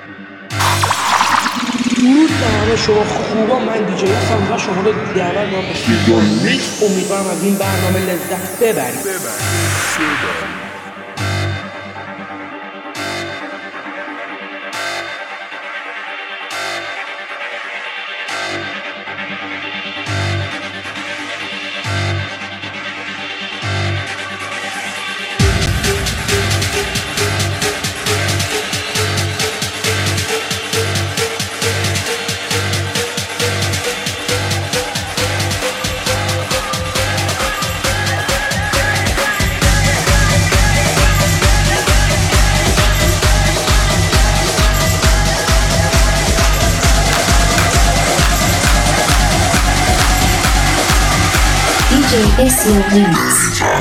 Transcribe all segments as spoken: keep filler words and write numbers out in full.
درود به همه شما خوبا، من دیجی هستم و شما رو دعوت می‌کنم به سیزن میکس. امیدوارم از این برنامه لذت ببرید. It's your remix.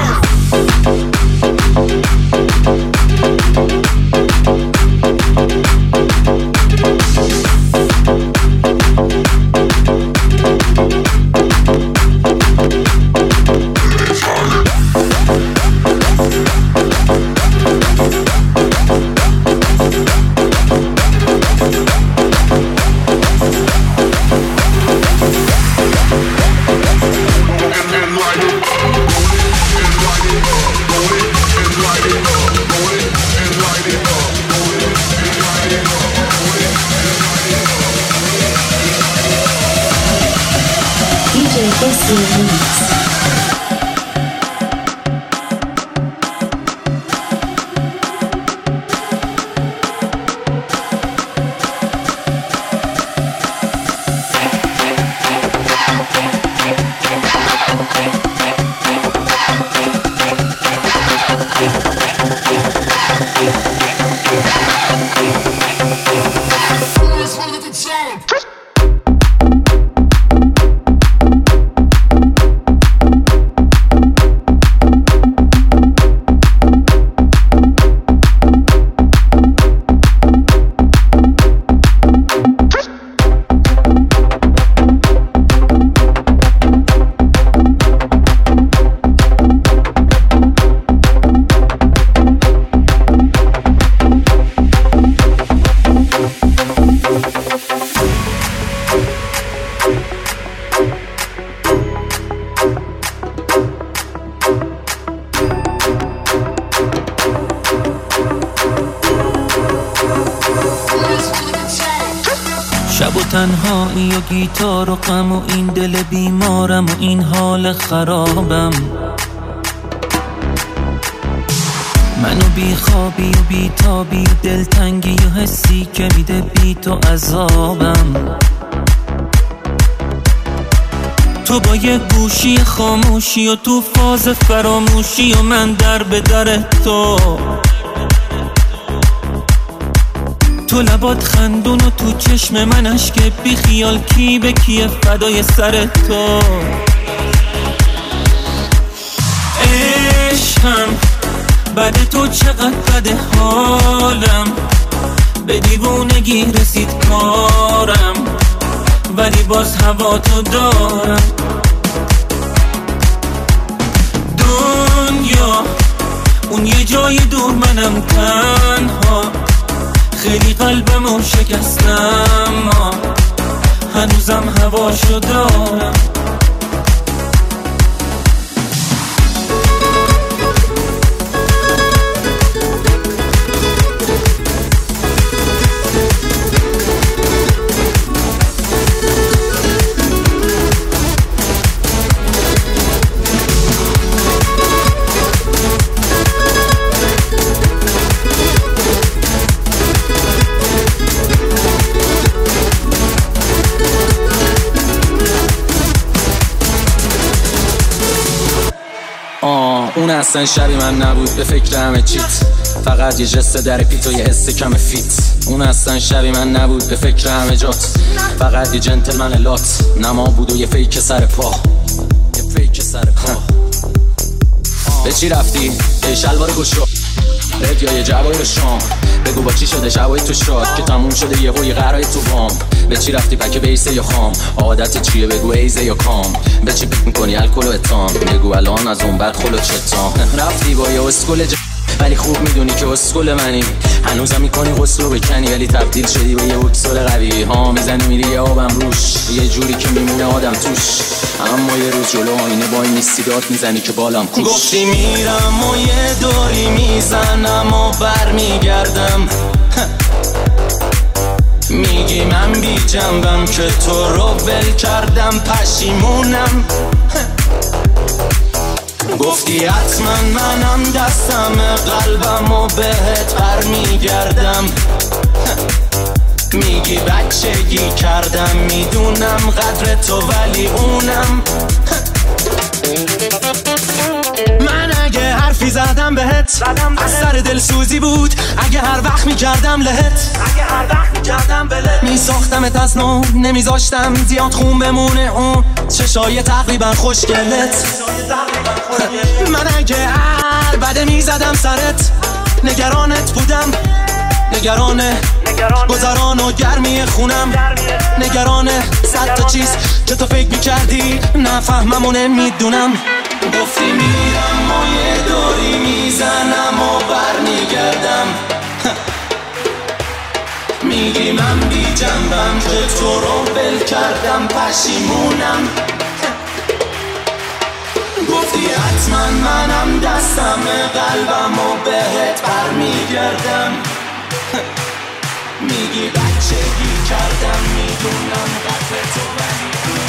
It's your remix. شب و تنهایی و گیتار و غم و این دل بیمارم و این حال خرابم، منو بی خوابی و بی تابی و دلتنگی و حسی که میده بی تو عذابم. تو با یه گوشی خاموشی و تو فاز فراموشی و من در به در تو، تو لبات خندون و تو چشم من اشک بی خیال، کی به کیه فدای سر تو. عشقم بعد تو چقدر بده حالم، به دیوونگی رسید کارم ولی باز هوا تو دارم. دنیا اون یه جای دور منم تنها، خیلی قلبمو شکستم هنوزم هواشو دارم. اون اصلا شبی من نبود به فکر همه چیت، فقط یه جسته در پیت و یه حس کم فیت. اون اصلا شبی من نبود به فکر همه جات، فقط یه جنتلمن لات نما بود و یه فیک سر پا، یه فیک سر پا. به چی رفتی؟ یه شلوار گوشو رد یا یه جوار شام، بگو با چی شده شبای تو شاد که تموم شده یه هوی قرای تو بام. به چی رفتی پک بیسه یا خام، عادت چیه بگو ایزه یا کام، به چی فکر میکنی الکل و اتام، بگو الان از اون بعد خلو چتام. رفتی با یه اسکول ج... ولی خوب میدونی که اسکل منی. هنوزم میکنی غسل رو بکنی ولی تبدیل شدی به یه اکسل قوی. ها میزنی میری یه آبم روش، یه جوری که میمونه آدم توش. اما یه روز جلو آینه وای میستی داد میزنی که بالام کوش. گفتی میرم و یه دوری میزنم و بر میگردم. میگی من بی جنبم که تو رو ول کردم، پشیمونم. گفتی حتما منم دستم قلبم و بهت بر میگردم. میگی بچگی کردم، میدونم قدر تو ولی اونم. من اگه حرفی زدم بهت از سر دلسوزی بود، اگه هر وقت میکردم لهت، اگه هر وقت میکردم بلت، میساختمت از نو، نمیذاشتم زیاد خون بمونه اون چشای تقریبا خوشگلت. من اگه هر بده میزدم سرت، نگرانت بودم، نگرانه گذران و گرمی خونم، نگرانه صد تا چیز که تو فکر میکردی نفهمم و نمیدونم. گفتی میرم و یه دوری میزنم و بر میگردم. میگی من بی جنبم که تو رو ول کردم، پشیمونم. گفتی حتما منم دستم قلبم و بهت بر میگردم. میگی بچگی کردم، میدونم قدر تو ولی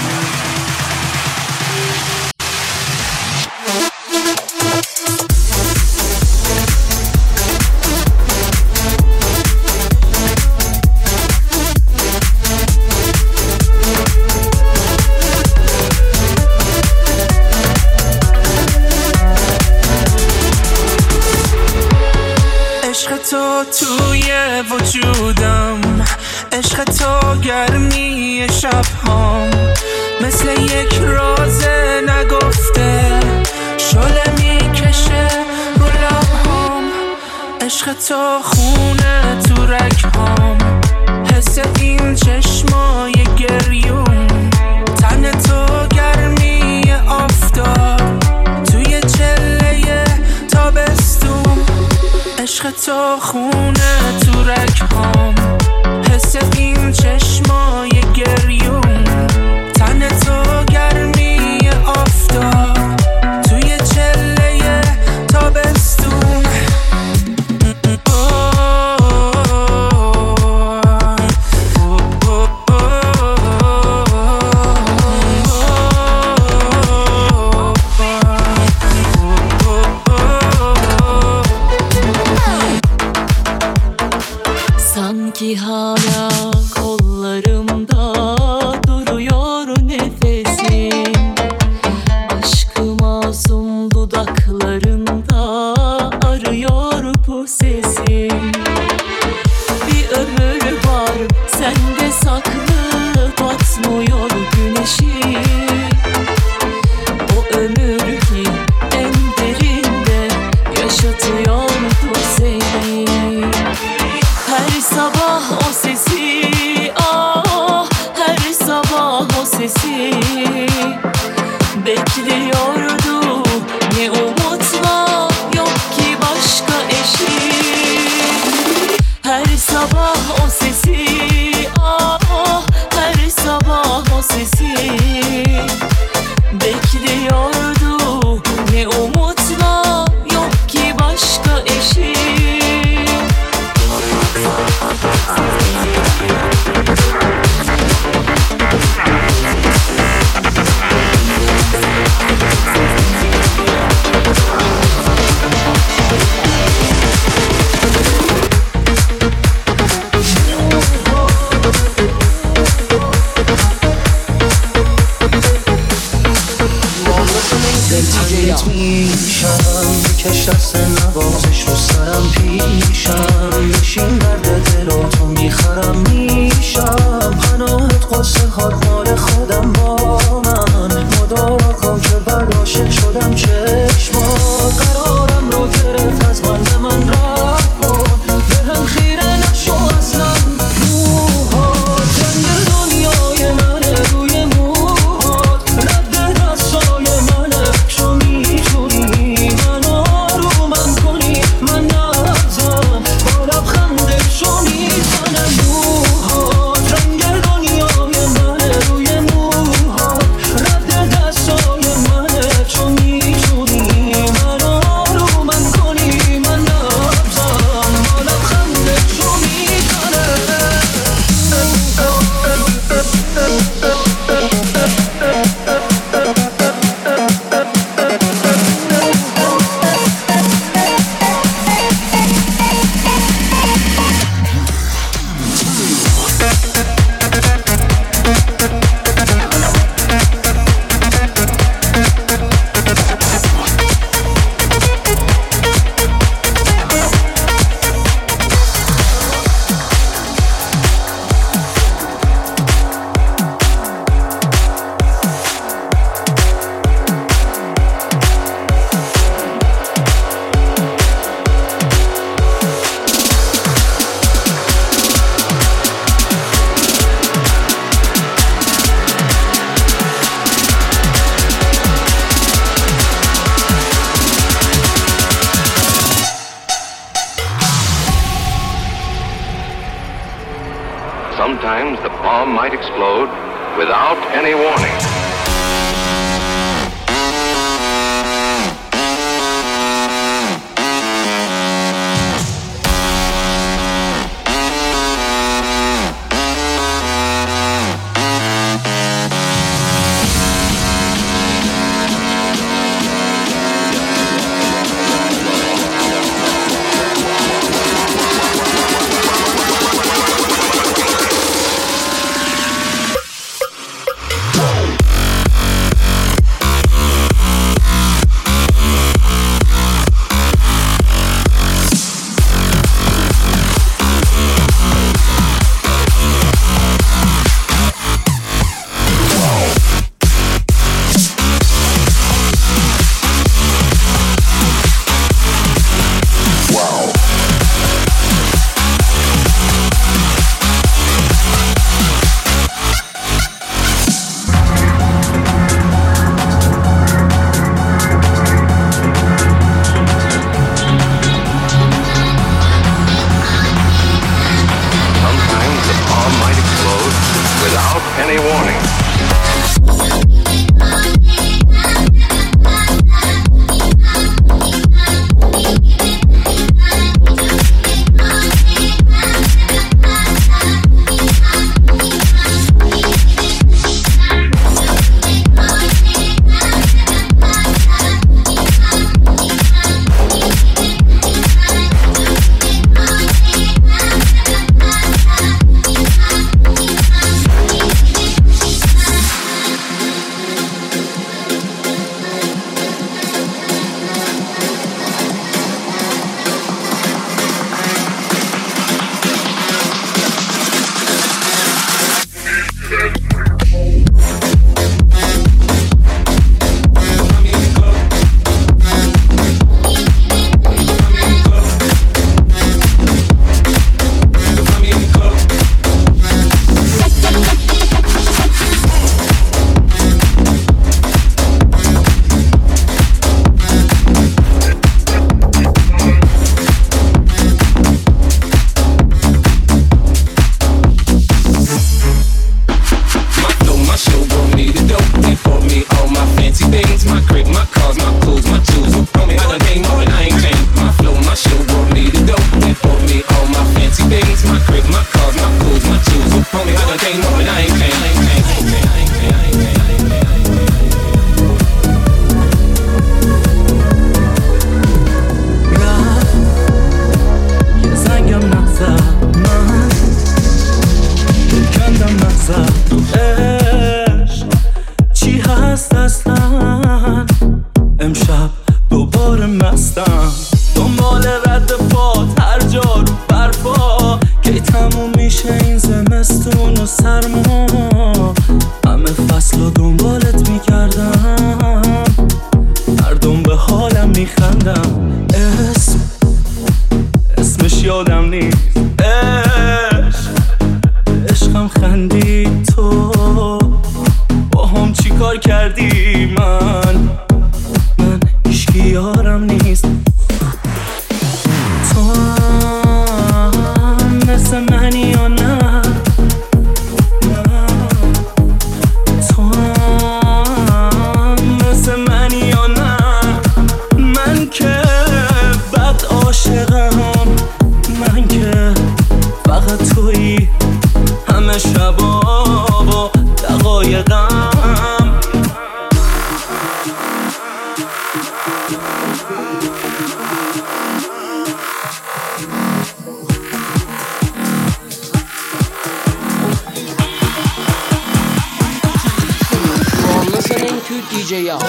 تو توی وجودم، عشق تو گرمی شبهام، مثل یک راز نگفته شله میکشه رو لبهام. عشق تو خونه تو رگهام، حس این چشمای گریون، تن تو گرمی آفتاب توی چله تابستون. عشق تو خونه تو رگهام، حس این چشمای گریون، تن تو گرمی آفتاب توی چله تابستون. Sanki hala kollarımda duruyor nefesin, aşkı masum dudaklarında arıyor bu sesin. Bir ömür var sende saklı, batmıyor güneşi. O ömür ki en derinde yaşatıyordu seni. Her sabah o sesi, ah her sabah o sesi bekliyordu. Ne umutla, yok ki başka eşi. Her sabah o sesi, ah her sabah o sesi bekliyordu. Ne umutla, yok ki başka eşi. میشم کش دست نوازش رو سرم پیشم، بشین درد دل تو میخرم میشم. پناهت قصه هات مال خودم با من، مدارا کن که بعد عاشق شدم چشمات. قرارم رو گرفت از من به من رفت کن، به هم خیره نشو اصلا. موهات جنگ دنیای منه، روی موهات رد دستای منه. شو میتونی من آرومم کنی، من Sometimes the bomb might explode without any warning. D J Al.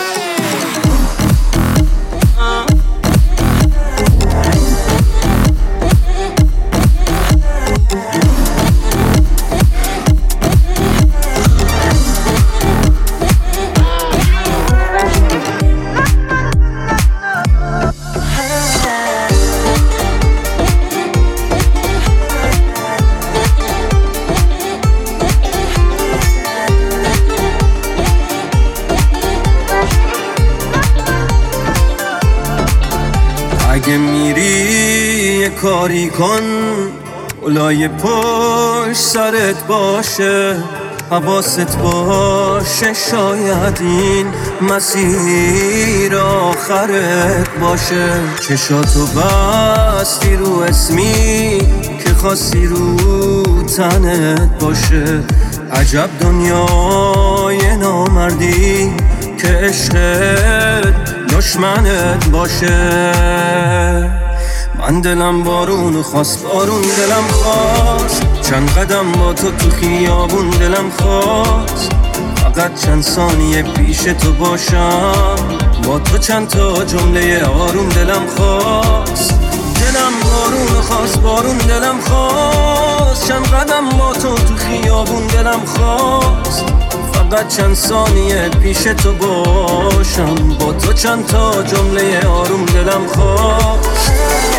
اگه میری یه کاری کن اولای پشت سرت باشه، حواست باشه، شاید این مسیر آخرت باشه. چشاتو بستی رو اسمی که خواستی رو تنت باشه. عجب دنیای نامردی که عشقت دشمنت باشه. من دلم بارون خواست، بارون دلم خواست، چند قدم با تو تو خیابون دلم خواست. فقط چند ثانیه پیش تو باشم، با تو چند تا جمله آروم دلم خواست. دلم بارون خواست، بارون دلم خواست، چند قدم با تو تو خیابون دلم خواست. فقط چند ثانیه پیش تو باشم، با تو چند تا جمله آروم دلم خواست.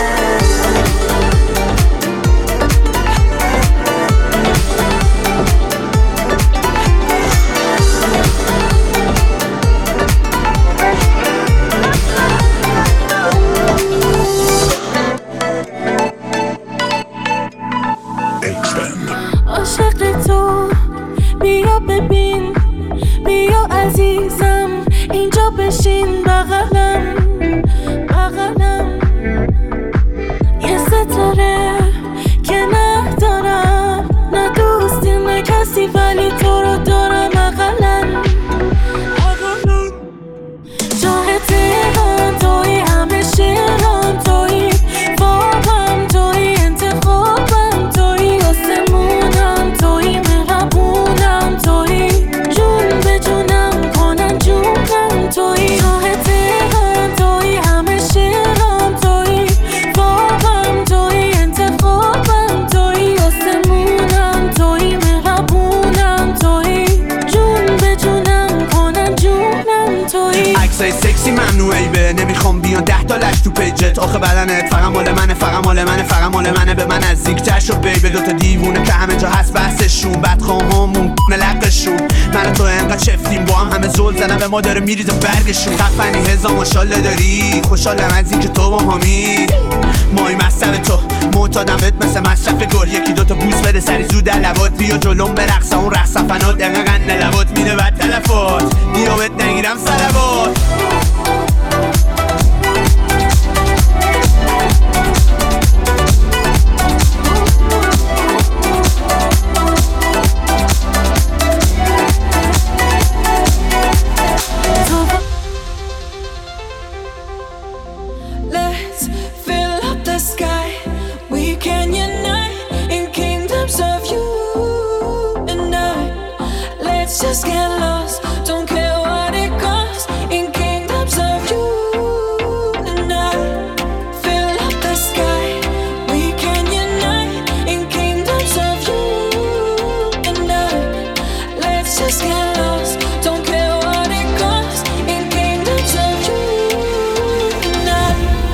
عاشق تو بیا ببین، بیا عزیزم اینجا بشین بغلم بغلم. یه ستاره که ندارم، نه دوستی نه کسی، ولی تو رو دارم بغلم بغلم. جاه دلم توی، همه شعرم توی، خوابم توی، انتخابم توی، آسمونم توی، مهربونم توی، جون به جونم کنن جونم توی. جاه دلم توی، همه شعرم توی، خوابم توی، انتخابم توی، آسمونم توی، مهربونم توی، جون به جونم کنن جونم توی. عکسای سکسی ممنوعی به نمیخوام بیان ده تا لش تو پیجت. آخه بدنت فقط مال منه، فقط مال منه، فقط مال منه. به من نزدیک‌تر شو بیبی، دوتا دیوونه که همه جا هست بحثشون. بدخواهامون نلقشون، من تو انقدر چفتیم با هم، همه زل زنن به ما داره میریزه برگشون. خفنی هزا ماشالله داری، خوشحالم از این که تو با همی مای مصرف تو معتادمت مثل مصرف گل. یکی دوتا بوس بده سری زود در لبات، بیا جلوم برقص اون رقص فنات. دقیقا نلوات میده بد تلفات، بیا بهت نگیرم سلوات. Let's fill up the sky. We can unite in kingdoms of you and I. Let's just get lost, don't care what it costs. In kingdoms of you and I. Fill up the sky. We can unite in kingdoms of you and I. Let's just get lost, don't care what it costs. In kingdoms of you and I.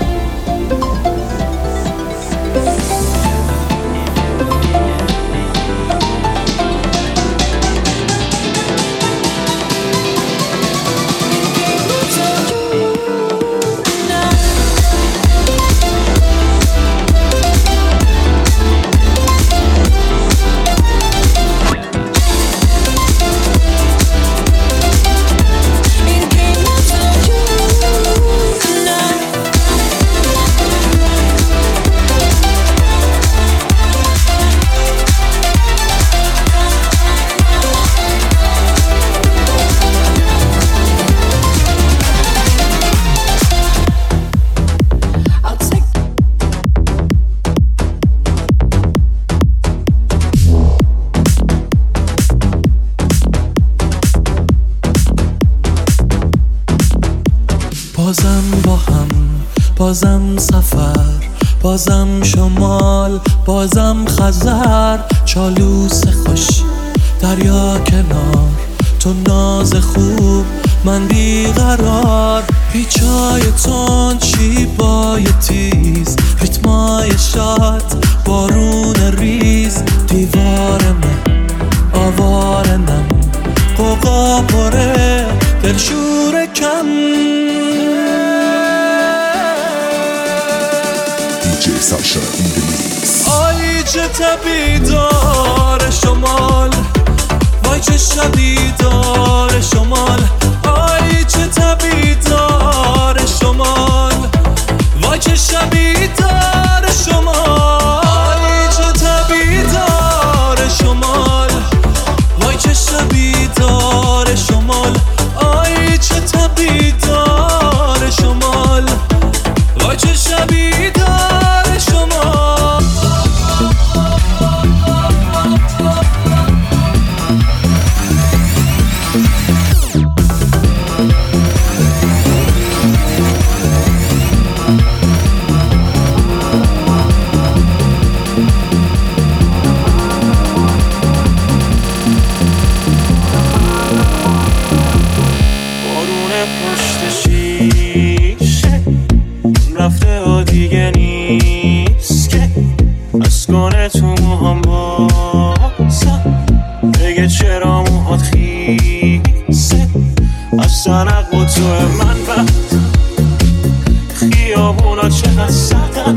بازم با هم، بازم سفر، بازم شمال، بازم خزر. چالوس خوش دریا کنار، تو ناز خوب من بیقرار. پیچای تند، شیبای تیز، ریتمای شاد، بارون ریز. دیوار من آوارنم، قوقا پره، دلشور کم. دی جی Sasha in the mix. آی چه تبی دار شمال، وای چه شبی دار شمال، آی چه تبی دار شمال، وای چه شبی دار شمال، آی چه تبی دار شمال، وای چه شبی دار شمال، آی چه تبی دار شمال، وای چه شبی دار شمال. رفته و دیگه نیست که از کنه تو موهام بازم بگه چرا موهات خیسه از سنق و تو من بد خیابونا چقدر سردن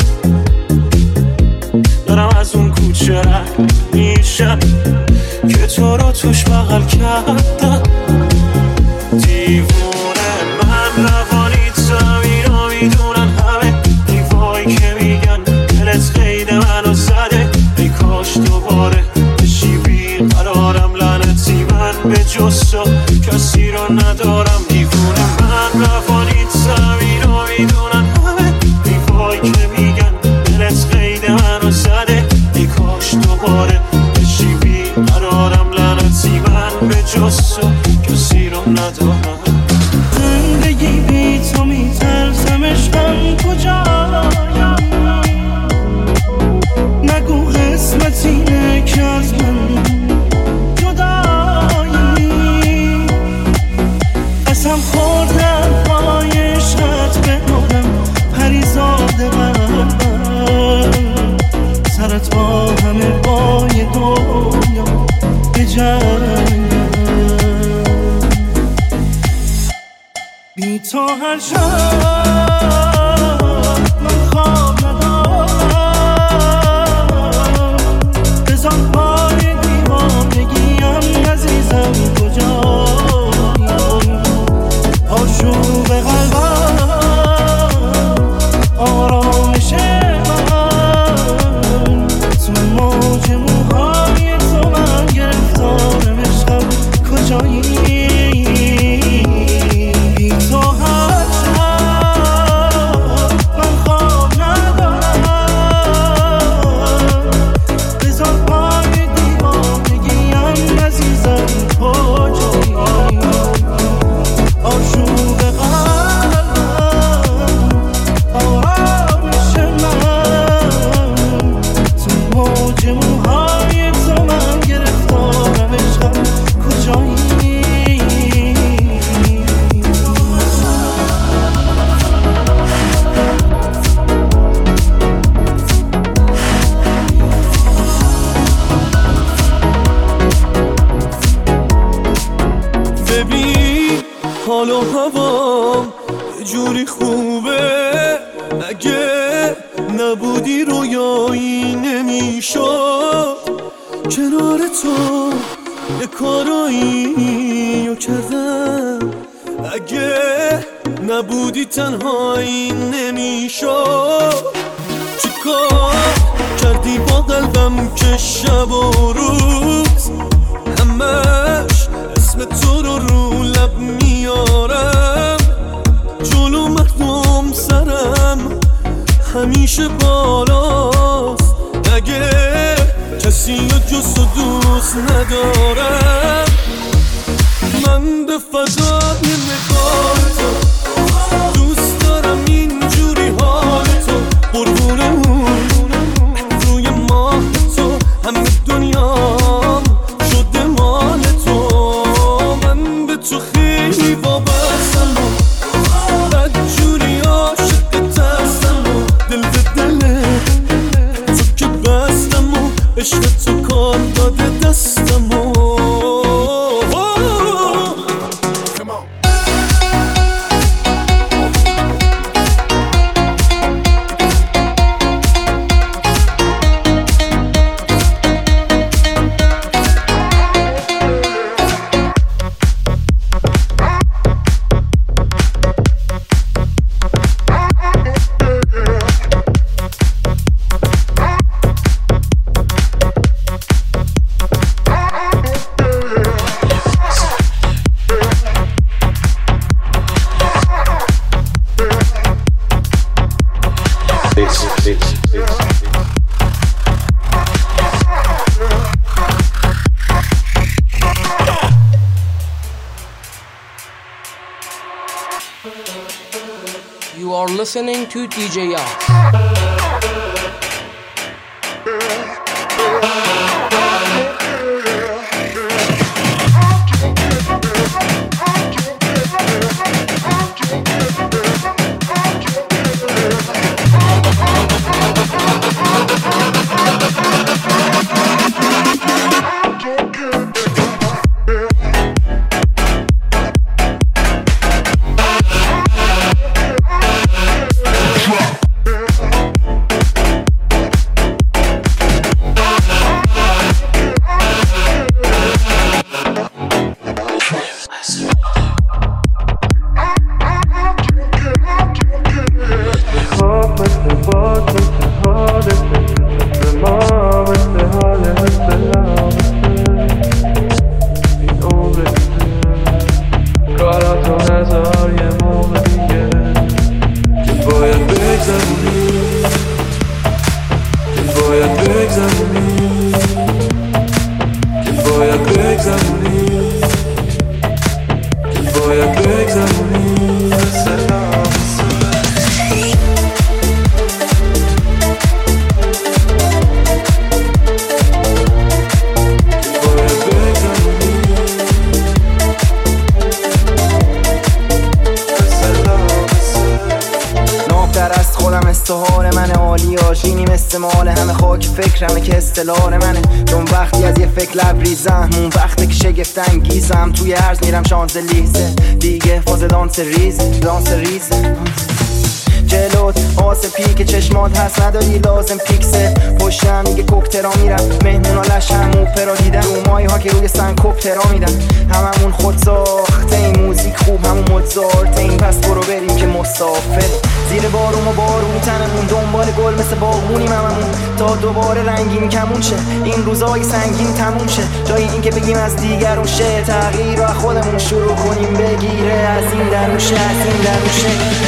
دارم از اون کوچه رد میشم که تو رو توش بغل کردم دیوونه من روانی زمین ها میدونن همه دیوایی که میگن دلت قید منو زده ای کاش دوباره بشی بیقرارم لعنتی من به جز تو کسی رو ندارم دیوونه من روانی زمین ها میدونن همه دیوایی که میگن دلت قید منو زده ای کاش دوباره بشی بیقرارم لعنتی من به جز تو کسی رو ندارم زندگی بی تو میترسم عشقم کجایم نگو قسمت اینه که از من جدایی قسم خوردم پای عشقت بمونم پریزاده من سرت با همه بای دنیا بجنگم بی تو هر شب من خواب ندارم بزن پای دیوانگیم عزیزم کجایی آشوب قلبم آرامش من تو موج موهای تو من گرفتارم عشقم کجایی حال و هوام یه جوری خوبه اگه نبودی رویایی نمیشد کنار تو یه کارایی رو کردم اگه نبودی تنهایی نمیشد چیکار کردی با قلبم که شب و روز همش اسم تو رو رو لب میارم جلو مردم سرم همیشه بالاست اگه کسی رو جز تو دوست ندارم من به فضای نگاه تو دوست دارم اینجوری حال تو قربون اون روی ماه تو همه دنیام شده مال تو من به تو خیلی وابستم بدجوری عاشق ترسم دل به دل تو که بستم و عشق تو کار داده دستم و listening to دی جی Yacht. فکرمه که استلال منه چون وقتی از یه فکر لبریزم اون وقتی که شگفت انگیزم توی عرض میرم شانزلیزه دیگه فاز دانس ریز دانس ریزه جلوت آسپی که چشمات هست نداری لازم پیکسه پشتم میگه کوکترا میرم مهمونا لشم اوپرا دیدن اومایی ها که روی سن کوپترا میدن هممون خود ساخته این موزیک خوب همون موزارت این پس برو بریم که مسافر زیر بارون و بارونی تنمون دنبال گل مثل باغونیم هممون تا دوباره رنگین کمون شه این روزای سنگین تموم شه جای این که بگیم از دیگرون شه تغییر رو خودمون شروع کنیم بگیره از این درون شه از این درون شه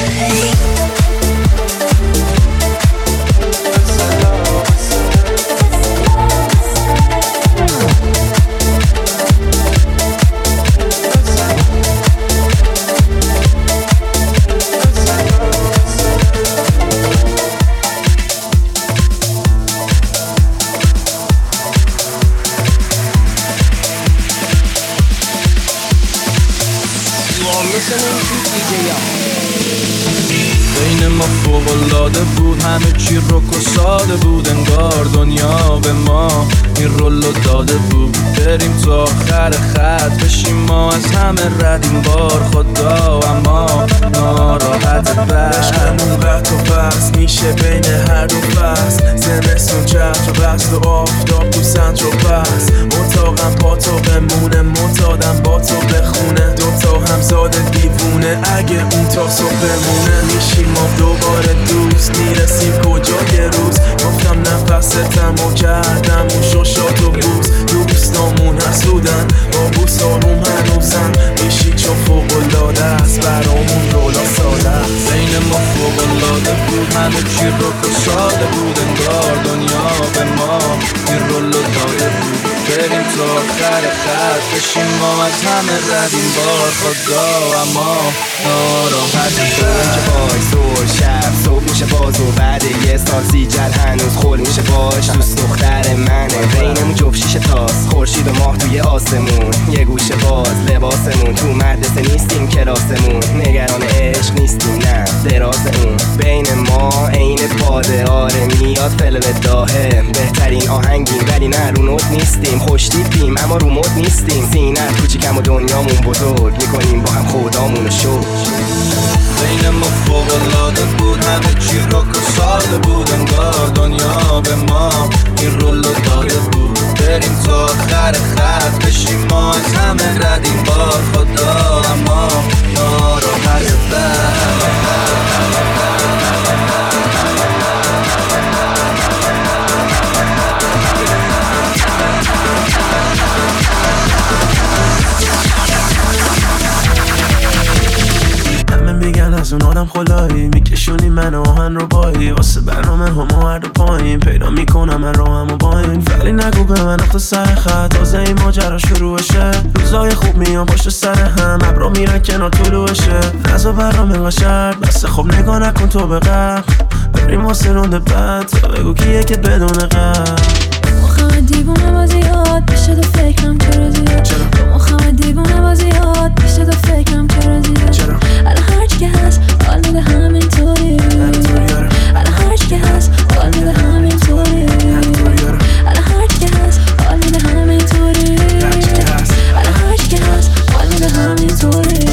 بین ما فوق‌العاده بود همه چی رک و ساده بود انگار دنیا به ما این رولو داده بود بریم تا آخر خط بشیم ما از همه ردیم بار خدا اما ناراحت عشقمون قطع و بس میشه بین هر دو فصل زمستون چتر و بست و آفتاب تو سنتر و بس اتاقم با تو بمونه معتادم با تو بخونه دوتا همزاد دیوونه اگه اون تا صبح بمونه میشیم ما دوباره دوست میرسیم کجای روز گفتم نفستم و کردم و ششات و بوز دوستامون حسودن با بوس آروم هنوزن میشی چون فوق‌العاده است برامون رولا ساده است بین ما فوق‌العاده بود همه چی رک و ساده بود انگار دنیا به ما این رولو داده بود بریم تا آخر خط بشیم ما از همه ردیم بار خدا اما ناراحت که باش زور شب صبح میشه باز و بعد یه سال سیجل هنوز خول میشه باش دوست دختر منه بینمون جفت شیشه تاس خورشید و ماه توی آسمون یه گوشه باز لباسمون تو مدرسه نیستیم کلاسمون نگران عشق نیستیم نه درازمون بین ما عین پاده آره میاد فلو داهه بهترین آهنگیم ولی نه رو نوت نیستیم خوش دیدیم اما رو مد نیستیم سینت کوچیکم و دنیامون بزرگ میکنیم با هم خدامونو شو بین ما فوق‌العاده بود همه چی رک و ساده بود انگار دنیا به ما این رولو داده بود بریم تا آخر خط بشیم ما از همه ردیم بار خدا اما ناراحت میگن از اون آدم خلایی میکشونی من آهن رو بایی واسه برنامه همه هر دو پایین پیدا میکنم من رو همو باین ولی نگو به من نقطه سر خط، تازه این ماجرا شروعشه. روزای خوب میان پشت سر هم، ابرا میرن کنار طلوعشه. نزا برام اینقدر شرط بسه، خب نگاه نکن تو به غرق، بریم واسه رونده بعد تا بگو کیه که بدون غرق. مخمه دیوونه بازیات بیشتر تو فکرم چرا زیاد. چرا؟ مخمه دیوونه بازیات بیشتر تو فکرم چرا زیاد. چرا؟ الان هرچی که هست حال میده همینطوری. الان هرچی که هست حال میده همینطوری. الان هرچی که هست حال میده همینطوری. الان هرچی که هست حال میده همینطوری.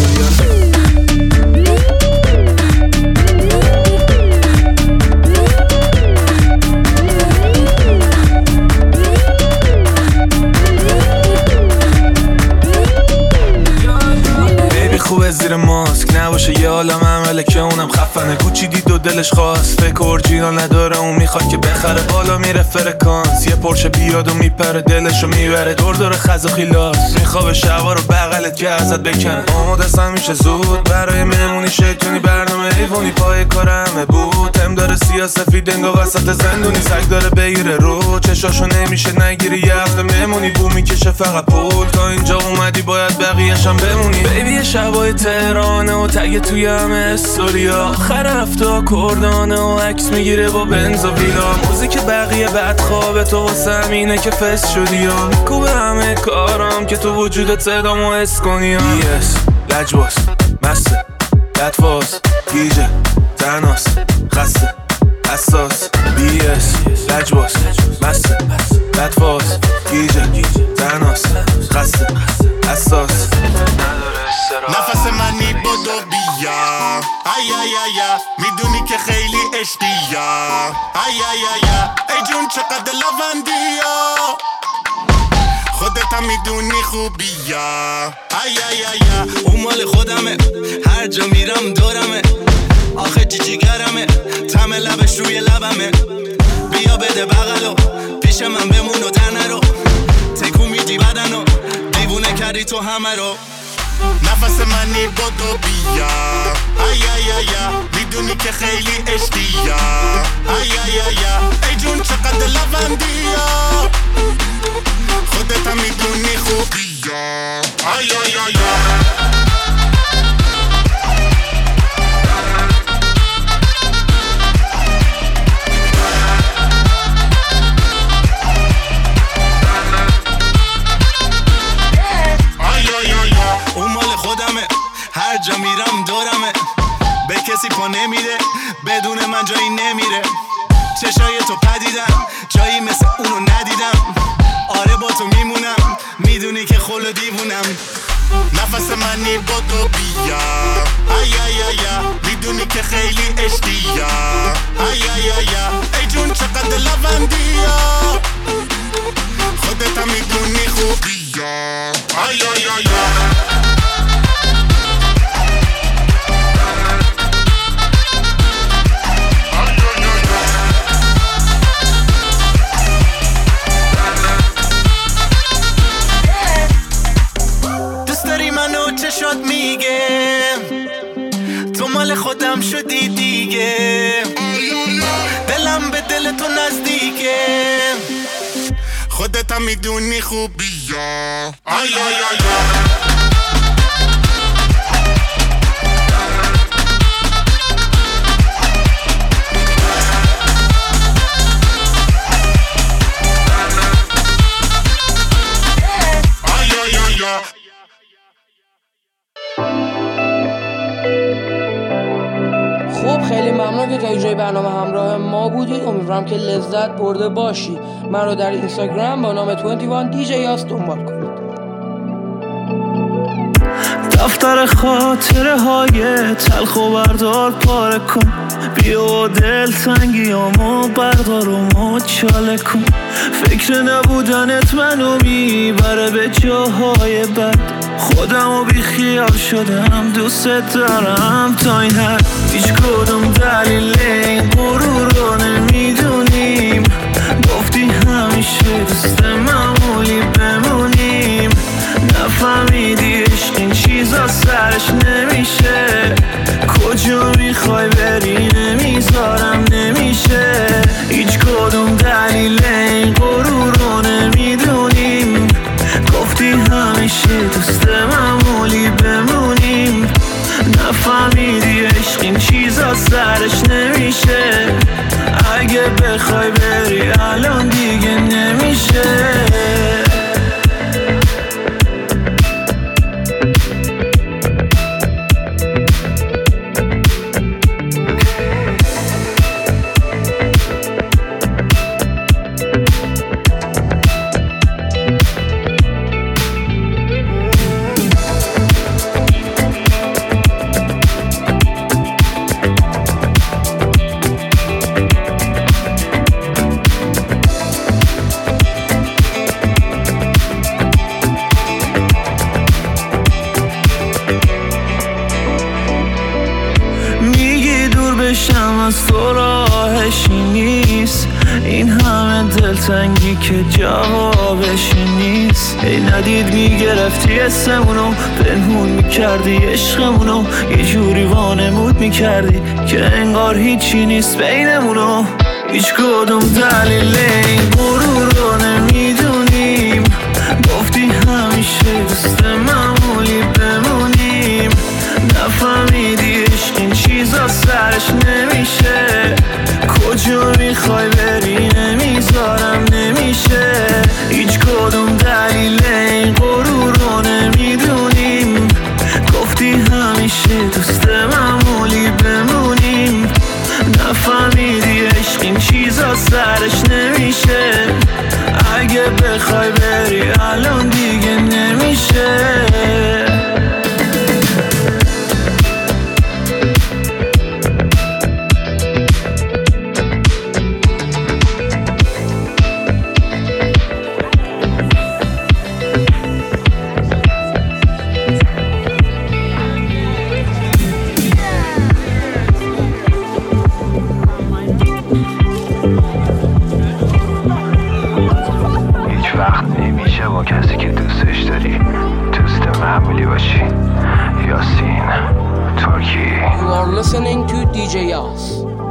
خوبه زیر ماسک نباشه یه عالم عمله که اونم خفنه. کوچی دید و دلش خواست فکر اورجینال نداره، اون میخواد که بخره بالا میره فرکانس. یه پرشه بیاد و میپره دلشو میبره دور دور خز و خیلاس. میخوابه شبا رو بغلت که ازت بکنه. آماده است میشه زود برای مهمونی شیطونی برنامه ایوونی پای کار همه بود. تم داره سیاسفید انگا وسط زندونی، سگ داره بگیره رو چشاشو نمیشه نگیری. یه هفته مهمونی بو میکشه فقط پول، تا اینجا اومدی باید بقیه‌شم بمونی. بیبی شبای تهرانه و تگ توی همه استوریا، آخر هفته کردانه و عکس میگیره با بنز و ویلا. موزیک بقیه بد خوابه تو واسه همینه که فست شدی یا میکوبه همه کارم که تو وجودت صدامو حس کنی. بیس لجباس مسته لطفاس گیجه تناس خسته حساس. بیس لجباس مسته لطفاس گیجه تناس خسته حساس. نفس منی بدو بیا ای ای ای میدونی که خیلی عشقیا. ای ای ای ای جون چقدر لوندیا، خودت هم میدونی خوبیا. ای ای ای اون مال خودمه، هر جا میرم دورمه. آخه جیجیگرمه، تم لبش روی لبمه. بیا بده بغلو پیش من بمون و در نرو. تکو میدی بدنو دیوونه کردی تو همه رو. نفس منی بدو بیا ای ای ای میدونی که خیلی عشقیا. ای ای ای ای جون چقدر لوندیا، خودت هم میدونی خوبیا. ای ای ای هر جا میرم دورمه، به کسی پا نمیده بدون من جایی نمیره. چشای تو پدیدم جایی مثل اونو ندیدم. آره با تو میمونم میدونی که خلو دیوونم. نفس منی با تو بیا ای ای ای میدونی که خیلی عشقیا. ای ای ای ای جون چقدر لوندیا، خودت هم میدونی خوبیا. ای ای ای شد میگه تو مال خودم شدی دیگه. دلم به دل تو نزدیکه، خودت هم میدونی خوبیا. آی آی آی خب خیلی ممنون که تا اینجای برنامه همراه ما بودید. امیدوارم که لذت برده باشید. من رو در اینستاگرام با نام بیست و یک دی جی یاس دنبال کنید. دفتر خاطره های تلخ و بردار پاره کن. بیا دل تنگیامو بردار و مچاله کن. فکر نبودنت منو میبره به جاهای بد. خودم و بی خیال شدم دوست دارم تا این حد. هیچ کدوم دلیل این غرور رو نمیدونیم. گفتی همیشه دوست معمولی بمونیم. نفهمیدی عشق این چیزا سرش نمیشه. کجا میخوای بری نمیذارم نمیشه. هیچ کدوم دلیل این غرور رو نمیدونیم. دلتنگی که جوابش نیست. ای ندید میگرفتی اسمونو، پنهون میکردی عشقمونو، یه جوری وانمود میکردی که انگار هیچی نیست بینمونو. هیچ کدوم دلیل این غرور رو نمیدونیم، گفتی همیشه دوست معمولی بمونیم. نفهمیدی عشق این چیزا سرش نمیشه، کجا میخوای بری نمیذارم نمیشه. هیچ کدوم دلیل این غرور رو نمیدونیم، گفتی همیشه دوست معمولی بمونیم. نفهمیدی عشق این چیزا سرش نمیشه، اگه بخوای بری الان دیگه نمیشه. کسی که دوستش داری دوست معمولی باشی. یاسین ترکی. You are listening to دی جی Yas.